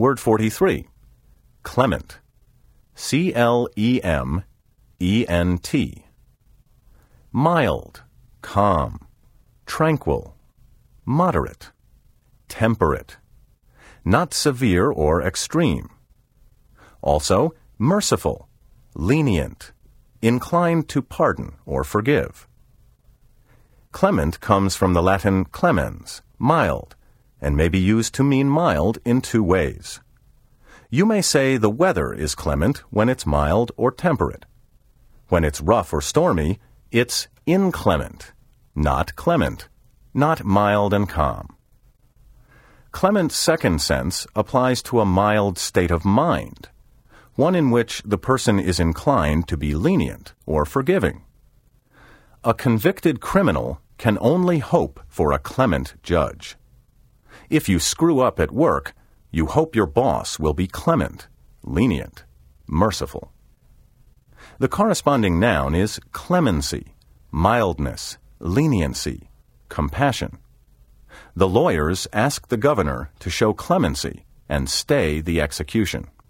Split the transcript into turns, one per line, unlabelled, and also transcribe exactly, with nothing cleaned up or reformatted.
Word forty-three. Clement. C L E M E N T. Mild, calm, tranquil, moderate, temperate, not severe or extreme. Also, merciful, lenient, inclined to pardon or forgive. Clement comes from the Latin clemens, mild, and may be used to mean mild in two ways. You may say the weather is clement when it's mild or temperate. When it's rough or stormy, it's inclement, not clement, not mild and calm. Clement's second sense applies to a mild state of mind, one in which the person is inclined to be lenient or forgiving. A convicted criminal can only hope for a clement judge. If you screw up at work, you hope your boss will be clement, lenient, merciful. The corresponding noun is clemency, mildness, leniency, compassion. The lawyers ask the governor to show clemency and stay the execution.